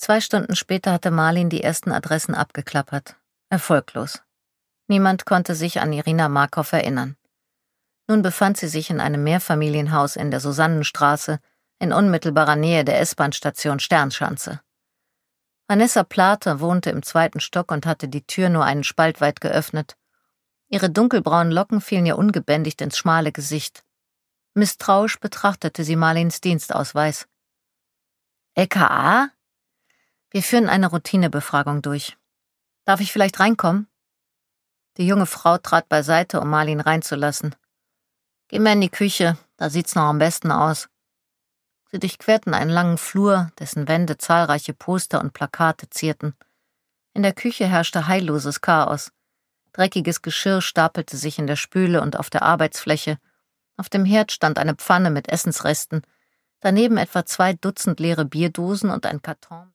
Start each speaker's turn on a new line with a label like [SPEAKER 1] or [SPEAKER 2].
[SPEAKER 1] 2 Stunden später hatte Marlin die ersten Adressen abgeklappert. Erfolglos. Niemand konnte sich an Irina Markov erinnern. Nun befand sie sich in einem Mehrfamilienhaus in der Susannenstraße, in unmittelbarer Nähe der S-Bahn-Station Sternschanze. Vanessa Plater wohnte im 2. Stock und hatte die Tür nur einen Spalt weit geöffnet. Ihre dunkelbraunen Locken fielen ihr ungebändigt ins schmale Gesicht. Misstrauisch betrachtete sie Marlins Dienstausweis. LKA? Wir führen eine Routinebefragung durch. Darf ich vielleicht reinkommen? Die junge Frau trat beiseite, um Marlin reinzulassen. Geh mal in die Küche, da sieht's noch am besten aus. Sie durchquerten einen langen Flur, dessen Wände zahlreiche Poster und Plakate zierten. In der Küche herrschte heilloses Chaos. Dreckiges Geschirr stapelte sich in der Spüle und auf der Arbeitsfläche. Auf dem Herd stand eine Pfanne mit Essensresten, daneben etwa 2 Dutzend leere Bierdosen und ein Karton.